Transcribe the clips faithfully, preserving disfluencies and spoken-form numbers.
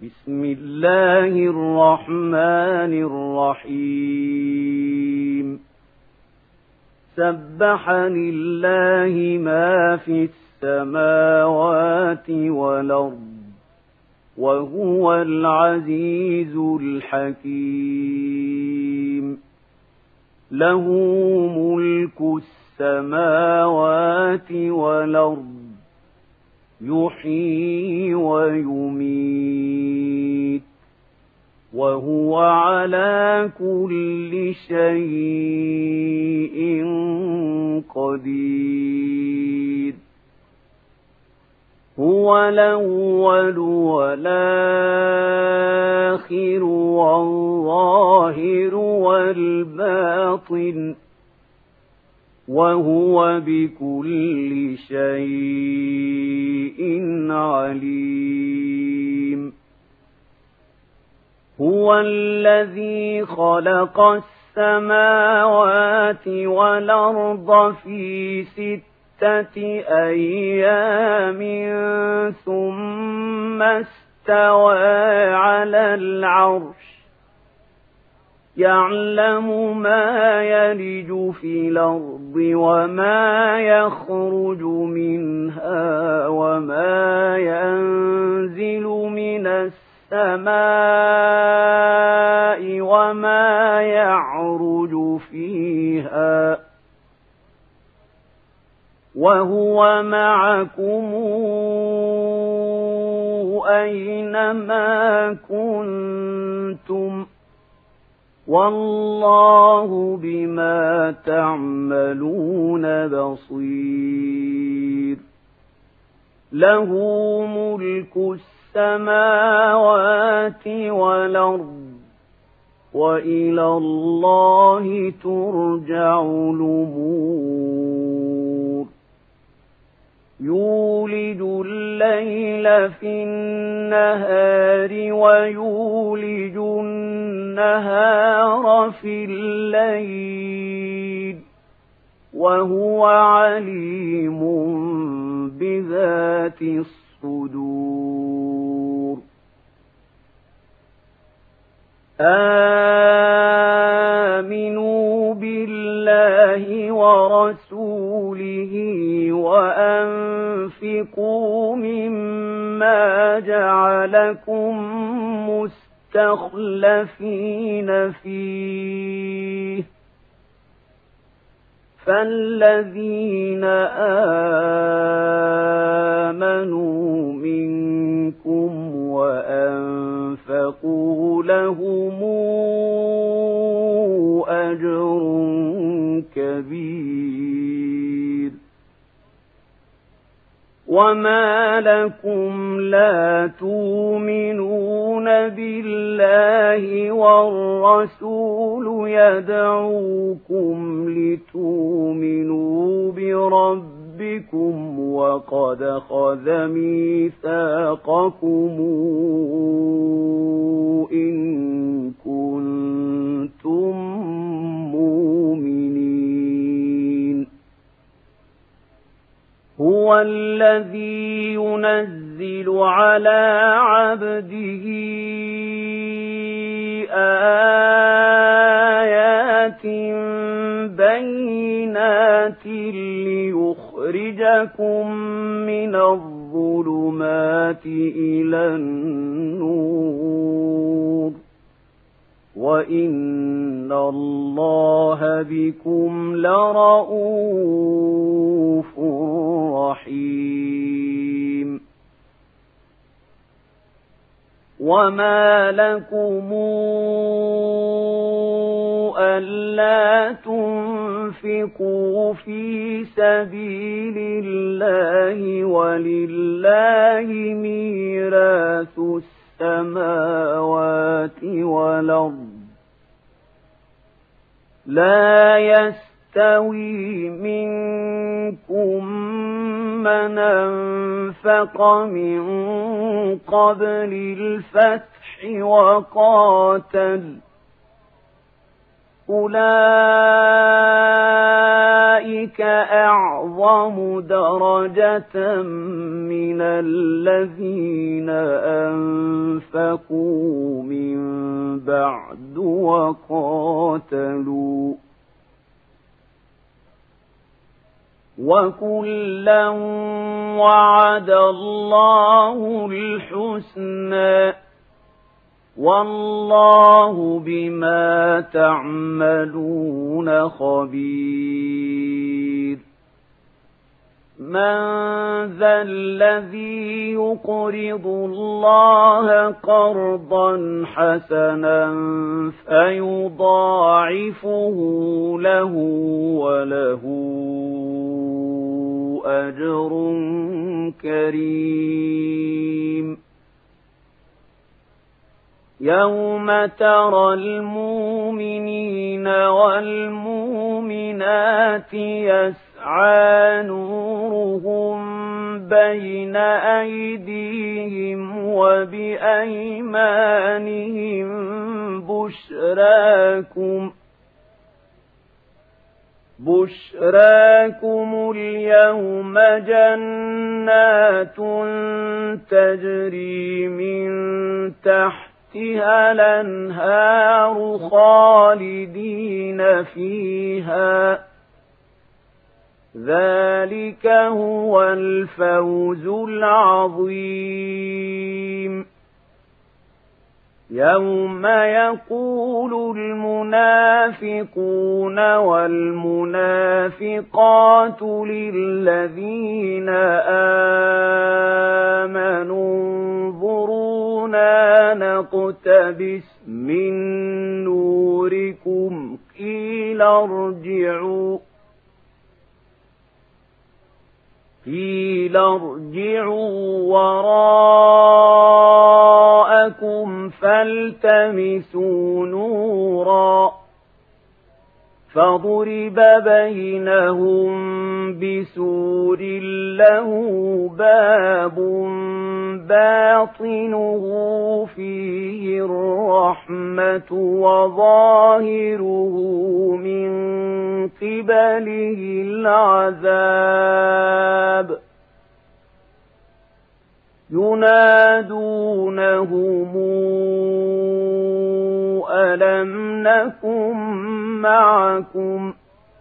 بسم الله الرحمن الرحيم سبح لله ما في السماوات والأرض وهو العزيز الحكيم له ملك السماوات والأرض يحيي ويميت وهو على كل شيء قدير هو الأول والآخر والظاهر والباطن وهو بكل شيء عليم هو الذي خلق السماوات والأرض في ستة أيام ثم استوى على العرش يعلم ما يلج في الأرض وما يخرج منها وما ينزل من السماء وما يعرج فيها وهو معكم أينما كنتم والله بما تعملون بصير له ملك السماوات والأرض وإلى الله ترجع الأمور يولج الليل في النهار ويولج النهار في الليل وهو عليم بذات الصدور آمنوا بالله ورسوله وأنفقوا مما جعلكم مستخلفين فيه فالذين آمنوا منكم وأنفقوا لهم أجر كبير وما لكم لا تؤمنون بالله والرسول يدعوكم لتؤمنوا بربكم وقد أخذ ميثاقكم إن كنتم مؤمنين هو الذي ينزل على عبده آيات بينات ليخرجكم من الظلمات إلى النور وإن الله بكم لرءوف رحيم وما لكم ألا تنفقوا في سبيل الله ولله ميراث السماوات والأرض لا يستوي منكم من أنفق من قبل الفتح وقاتل أولئك أعظم درجة من الذين أنفقوا من بعد وقاتلوا وكلا وعد الله الحسنى والله بما تعملون خبير من ذا الذي يقرض الله قرضا حسنا فيضاعفه له وله أجر كريم يوم ترى المؤمنين والمؤمنات يسعى نورهم بين أيديهم وبأيمانهم بشراكم بشراكم اليوم جنات تجري من تحتها الأنهار خالدين فيها ذلك هو الفوز العظيم يوم يقول المنافقون والمنافقات للذين آمنوا انظرونا نقتبس من نوركم قيل ارجعوا قيل ارجعوا وراءكم فالتمسوا نورا فضرب بينهم بسور له باب باطنه فيه الرحمة وظاهره من قبله العذاب ينادونهم ألم نكن معكم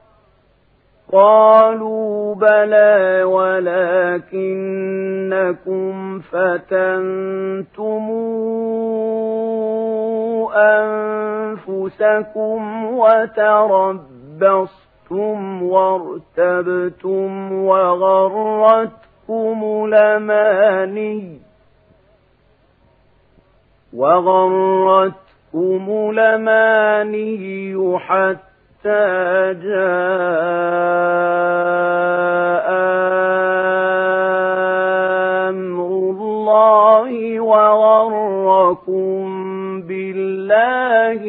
قالوا بلى ولكنكم فتنتم أنفسكم وتربصتم وارتبتم وغرتكم الأماني وغرتكم الأماني حتى جاء أمر الله وغركم بالله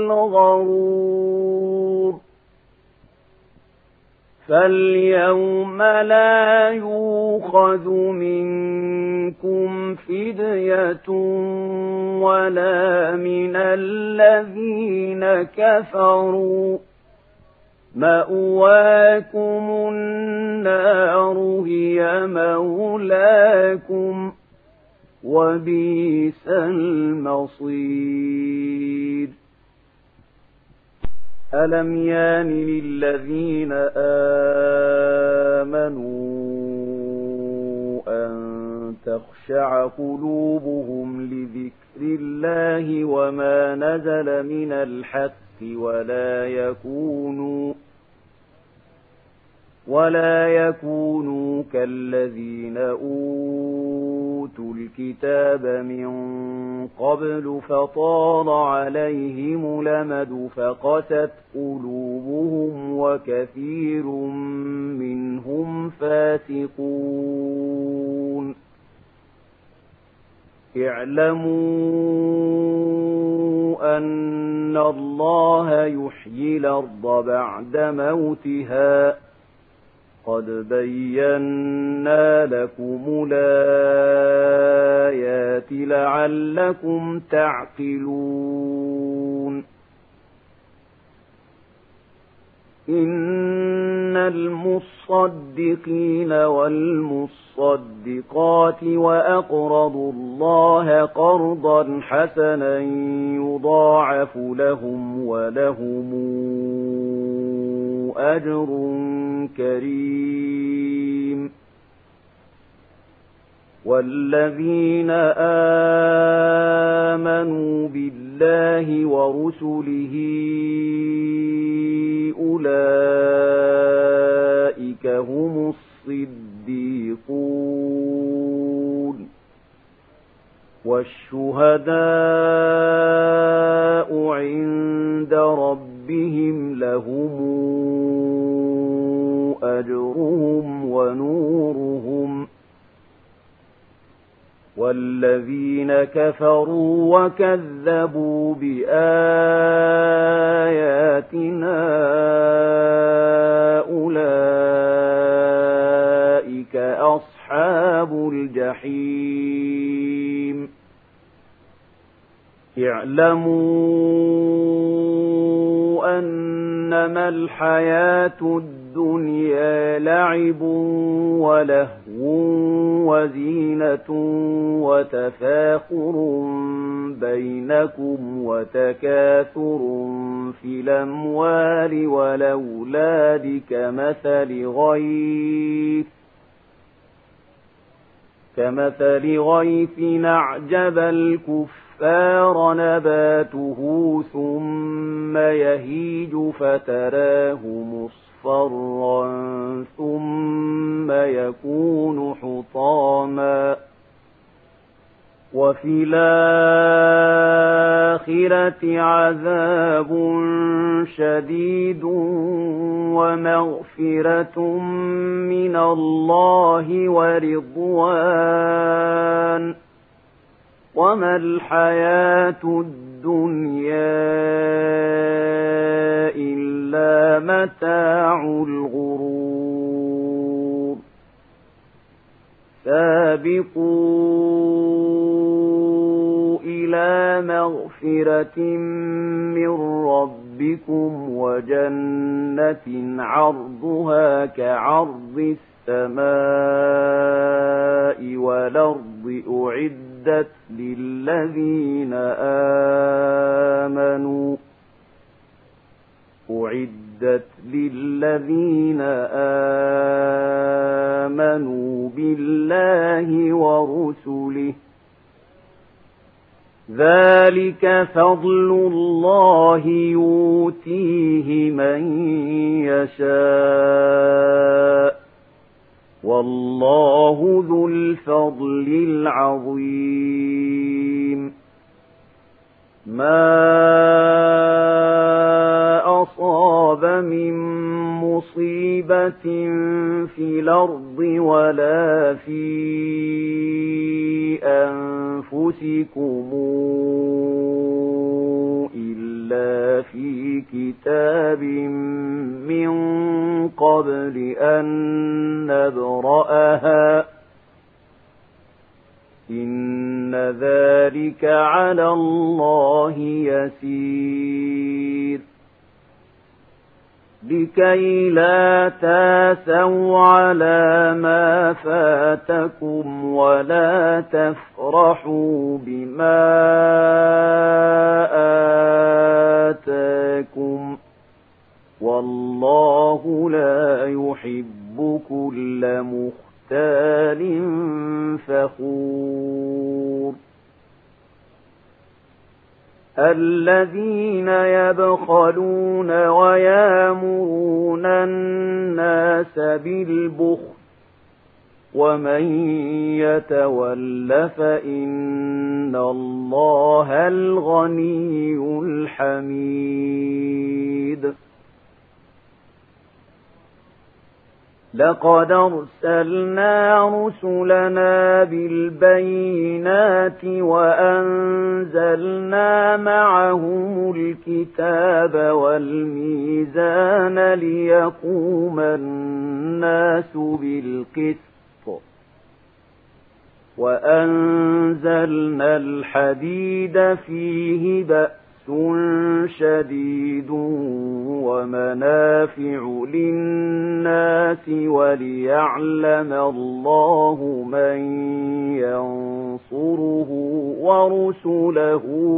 الغرور فاليوم لا يؤخذ منكم فدية ولا من الذين كفروا مأواكم النار هي مولاكم وبئس المصير ألم يان للذين آمنوا أن تخشع قلوبهم لذكر الله وما نزل من الحق ولا يكونوا ولا يكونوا كالذين أوتوا الكتاب من قبل فطال عليهم الأمد فقست قلوبهم وكثير منهم فاسقون اعلموا أن الله يحيي الأرض بعد موتها قد بينا لكم الآيات لعلكم تعقلون إن المصدقين والمصدقات وأقرضوا الله قرضا حسنا يضاعف لهم ولهم أجر كريم والذين آمنوا بالله ورسله أولئك هم الصديقون والشهداء عند ربهم لهم أجرهم ونورهم والذين كفروا وكذبوا بآياتنا أولئك أصحاب الجحيم اعلموا أنما الحياة الدنيا لعب ولهو وزينة وتفاخر بينكم وتكاثر في الأموال والأولاد كمثل غيث كمثل غيث أعجب الكفار نباته ثم يهيج فتراه مصفرا ثم يكون حطاما وفي الآخرة عذاب شديد ومغفرة من الله ورضوان وما الحياة الدنيا إلا متاع الغرور سابقوا إلى مغفرة من ربكم وجنة عرضها كعرض السماء والأرض أعدت للذين آمنوا أعدت للذين آمنوا بالله ورسله ذلك فضل الله يؤتيه من يشاء والله ذو الفضل العظيم ما أصاب من مصيبة في الأرض ولا في أنفسكم إلا في كتاب من قبل أن نبرأها إن ذلك على الله يسير لكي لا تاسوا على ما فاتكم ولا تفرحوا بما آتاكم والله لا يحب كل مختال فخور الذين يبخلون ويامرون الناس بالبخل ومن يتول فإن الله الغني الحميد لقد أرسلنا رسلنا بالبينات وأنزلنا معهم الكتاب والميزان ليقوم الناس بالقسط وأنزلنا الحديد فيه بأس شديد ومنافع للناس وليعلم الله من ينصره ورسله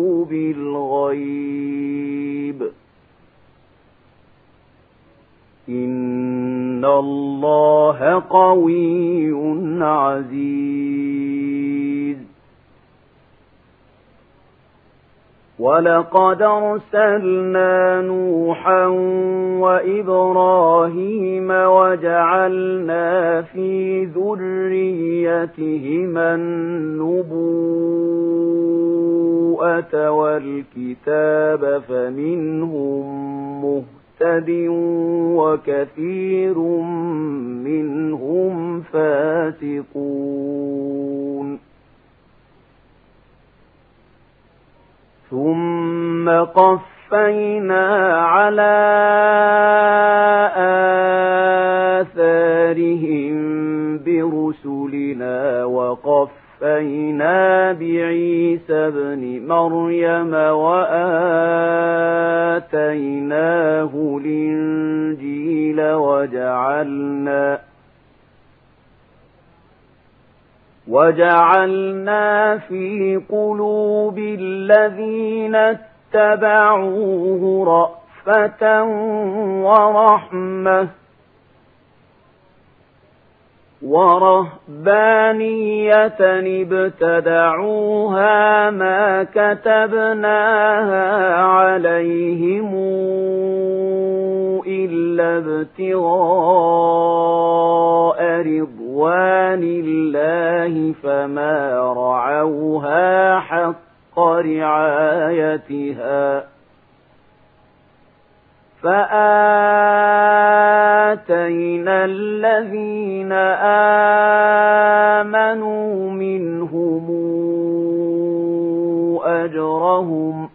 بالغيب إن الله قوي عزيز ولقد أرسلنا نوحا وإبراهيم وجعلنا في ذريتهما النبوءة والكتاب فمنهم مهتد وكثير منهم فاسقون ثم قفينا على آثارهم برسلنا وقفينا بعيسى ابن مريم وآتيناه الإنجيل وجعلنا وجعلنا في قلوب الذين اتبعوه رأفة ورحمة ورهبانية ابتدعوها ما كتبناها عليهم إلا ابتغاء رضوان الله فما رعوها حق رعايتها فآتينا الذين آمنوا منهم أجرهم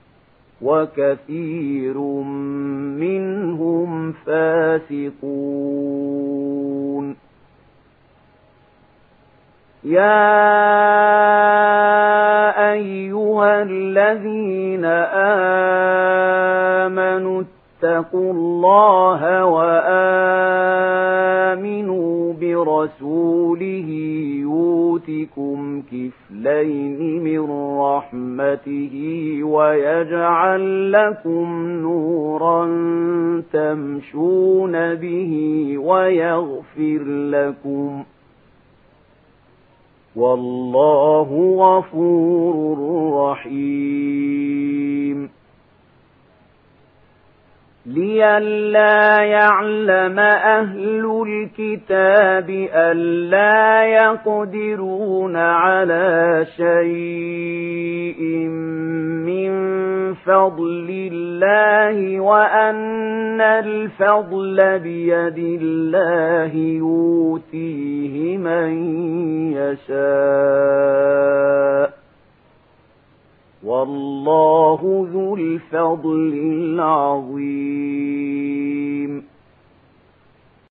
وكثير منهم فاسقون يا أيها الذين آمنوا اتقوا الله وآمنوا برسوله يؤتكم كفلين من رحمته ويجعل لكم نورا تمشون به ويغفر لكم والله غفور رحيم لئلا يعلم أهل الكتاب ألا يقدرون على شيء من فضل الله وأن الفضل بيد الله يؤتيه من يشاء والله ذو الفضل العظيم